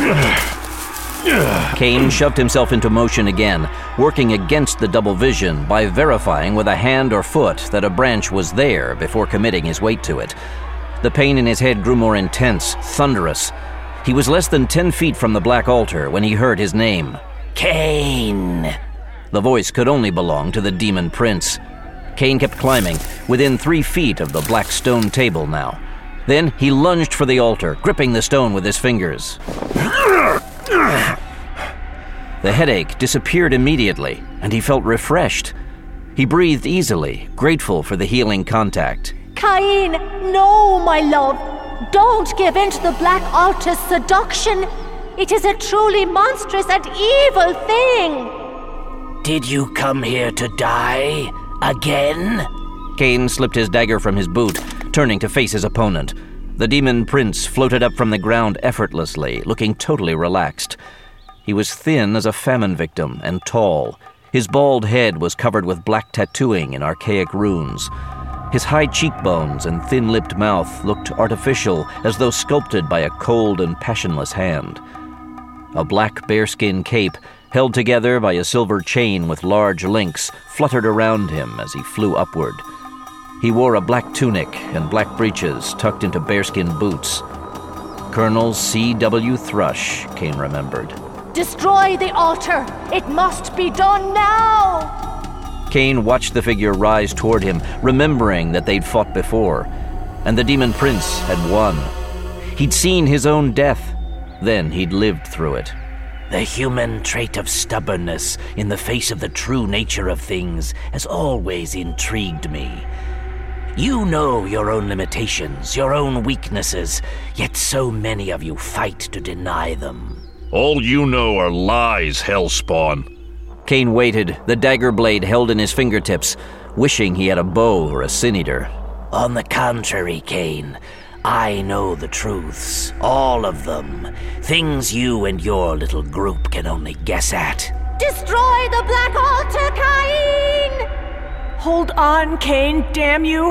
Cain shoved himself into motion again, working against the double vision by verifying with a hand or foot that a branch was there before committing his weight to it. The pain in his head grew more intense, thunderous. He was less than 10 feet from the black altar when he heard his name. Cain! The voice could only belong to the demon prince. Cain kept climbing, within 3 feet of the black stone table now. Then he lunged for the altar, gripping the stone with his fingers. The headache disappeared immediately, and he felt refreshed. He breathed easily, grateful for the healing contact. Cain, no, my love. Don't give in to the black altar's seduction. It is a truly monstrous and evil thing. Did you come here to die? Again? Cain slipped his dagger from his boot, turning to face his opponent. The demon prince floated up from the ground effortlessly, looking totally relaxed. He was thin as a famine victim and tall. His bald head was covered with black tattooing in archaic runes. His high cheekbones and thin-lipped mouth looked artificial, as though sculpted by a cold and passionless hand. A black bearskin cape, held together by a silver chain with large links, fluttered around him as he flew upward. He wore a black tunic and black breeches tucked into bearskin boots. Colonel C.W. Thrush, Cain remembered. Destroy the altar! It must be done now! Cain watched the figure rise toward him, remembering that they'd fought before, and the demon prince had won. He'd seen his own death, then he'd lived through it. The human trait of stubbornness in the face of the true nature of things has always intrigued me. You know your own limitations, your own weaknesses, yet so many of you fight to deny them. All you know are lies, Hellspawn. Cain waited, the dagger blade held in his fingertips, wishing he had a bow or a sin-eater. On the contrary, Cain, I know the truths, all of them. Things you and your little group can only guess at. Destroy the black altar, Cain! Hold on, Cain, damn you!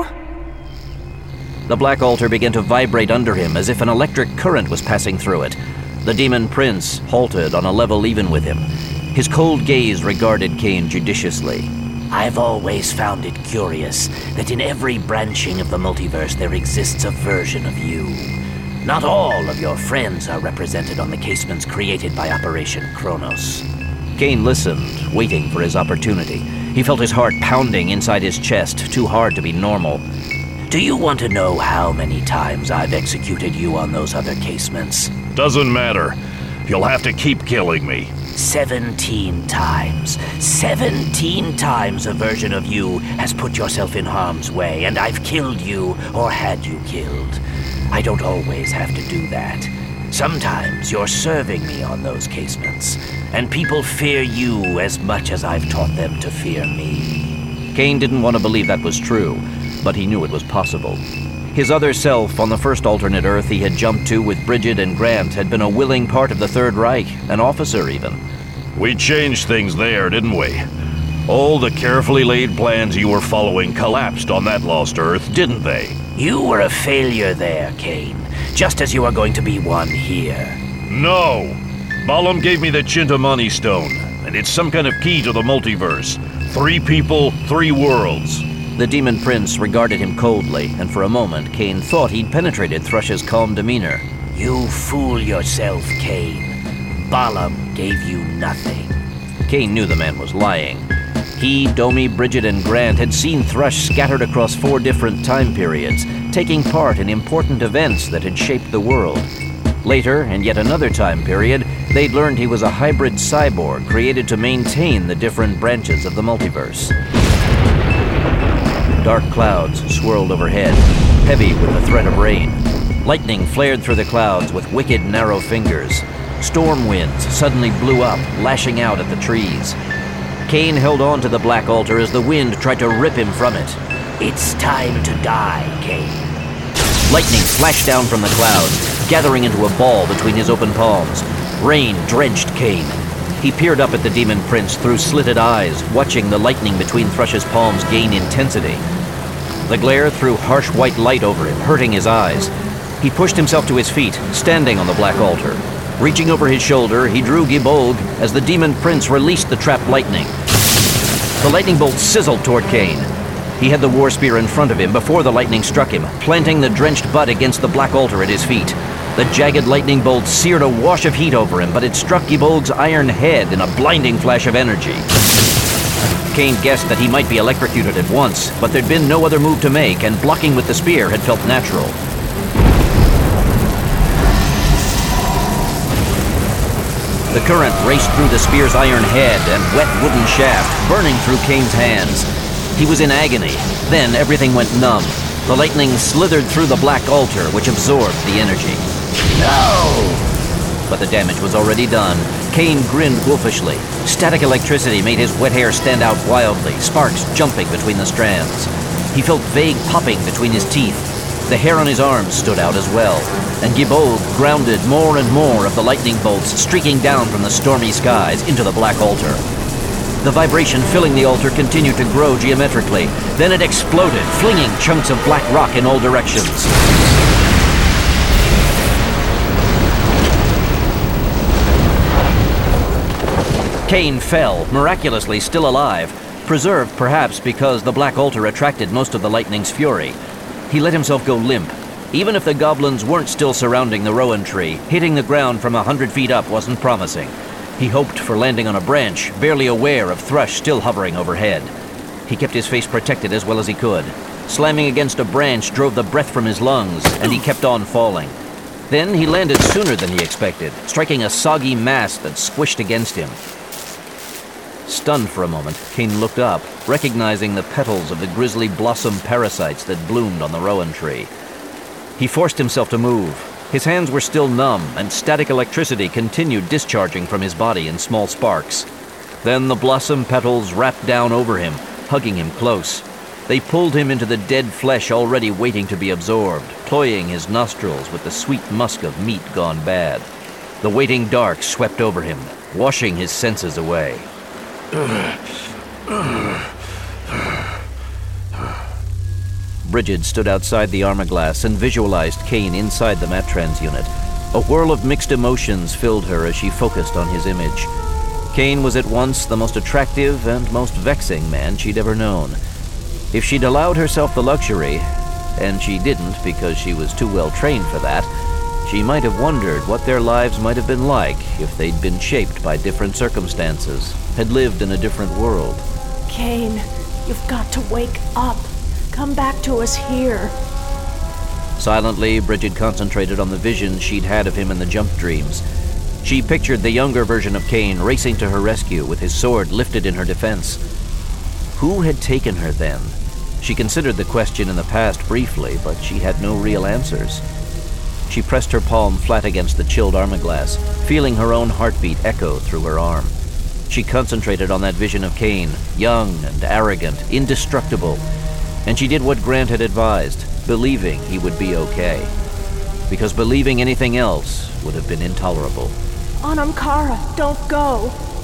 The black altar began to vibrate under him as if an electric current was passing through it. The demon prince halted on a level even with him. His cold gaze regarded Cain judiciously. I've always found it curious that in every branching of the multiverse there exists a version of you. Not all of your friends are represented on the casements created by Operation Kronos. Cain listened, waiting for his opportunity. He felt his heart pounding inside his chest, too hard to be normal. Do you want to know how many times I've executed you on those other casements? Doesn't matter. You'll have to keep killing me. 17 times. 17 times a version of you has put yourself in harm's way, and I've killed you or had you killed. I don't always have to do that. Sometimes you're serving me on those casements, and people fear you as much as I've taught them to fear me. Cain didn't want to believe that was true, but he knew it was possible. His other self on the first alternate Earth he had jumped to with Bridget and Grant had been a willing part of the Third Reich, an officer even. We changed things there, didn't we? All the carefully laid plans you were following collapsed on that lost Earth, didn't they? You were a failure there, Cain, just as you are going to be one here. No! Balam gave me the Chintamani stone, and it's some kind of key to the multiverse. 3 people, 3 worlds. The demon prince regarded him coldly, and for a moment Cain thought he'd penetrated Thrush's calm demeanor. You fool yourself, Cain. Balam gave you nothing. Cain knew the man was lying. He, Domi, Bridget, and Grant had seen Thrush scattered across 4 different time periods, taking part in important events that had shaped the world. Later, in yet another time period, they'd learned he was a hybrid cyborg created to maintain the different branches of the multiverse. Dark clouds swirled overhead, heavy with the threat of rain. Lightning flared through the clouds with wicked, narrow fingers. Storm winds suddenly blew up, lashing out at the trees. Cain held on to the black altar as the wind tried to rip him from it. It's time to die, Cain. Lightning flashed down from the clouds, gathering into a ball between his open palms. Rain drenched Cain. He peered up at the demon prince through slitted eyes, watching the lightning between Thrush's palms gain intensity. The glare threw harsh white light over him, hurting his eyes. He pushed himself to his feet, standing on the black altar. Reaching over his shoulder, he drew Gibolg as the demon prince released the trapped lightning. The lightning bolt sizzled toward Cain. He had the war spear in front of him before the lightning struck him, planting the drenched butt against the black altar at his feet. The jagged lightning bolt seared a wash of heat over him, but it struck Gibolg's iron head in a blinding flash of energy. Cain guessed that he might be electrocuted at once, but there'd been no other move to make, and blocking with the spear had felt natural. The current raced through the spear's iron head and wet wooden shaft, burning through Cain's hands. He was in agony. Then everything went numb. The lightning slithered through the black altar, which absorbed the energy. No! But the damage was already done. Cain grinned wolfishly. Static electricity made his wet hair stand out wildly, sparks jumping between the strands. He felt vague popping between his teeth. The hair on his arms stood out as well, and Gibolg grounded more and more of the lightning bolts streaking down from the stormy skies into the black altar. The vibration filling the altar continued to grow geometrically. Then it exploded, flinging chunks of black rock in all directions. Cain fell, miraculously still alive, preserved perhaps because the black altar attracted most of the lightning's fury. He let himself go limp. Even if the goblins weren't still surrounding the rowan tree, hitting the ground from 100 feet up wasn't promising. He hoped for landing on a branch, barely aware of Thrush still hovering overhead. He kept his face protected as well as he could. Slamming against a branch drove the breath from his lungs, and he kept on falling. Then he landed sooner than he expected, striking a soggy mass that squished against him. Stunned for a moment, Cain looked up, recognizing the petals of the grisly blossom parasites that bloomed on the rowan tree. He forced himself to move. His hands were still numb, and static electricity continued discharging from his body in small sparks. Then the blossom petals wrapped down over him, hugging him close. They pulled him into the dead flesh already waiting to be absorbed, cloying his nostrils with the sweet musk of meat gone bad. The waiting dark swept over him, washing his senses away. Brigid stood outside the armor-glass and visualized Cain inside the Matrans unit. A whirl of mixed emotions filled her as she focused on his image. Cain was at once the most attractive and most vexing man she'd ever known. If she'd allowed herself the luxury, and she didn't because she was too well trained for that, she might have wondered what their lives might have been like if they'd been shaped by different circumstances, had lived in a different world. Cain, you've got to wake up. Come back to us here. Silently, Brigid concentrated on the visions she'd had of him in the jump dreams. She pictured the younger version of Cain racing to her rescue with his sword lifted in her defense. Who had taken her then? She considered the question in the past briefly, but she had no real answers. She pressed her palm flat against the chilled armor-glass, feeling her own heartbeat echo through her arm. She concentrated on that vision of Cain, young and arrogant, indestructible, and she did what Grant had advised, believing he would be okay. Because believing anything else would have been intolerable. Anam Cara, don't go.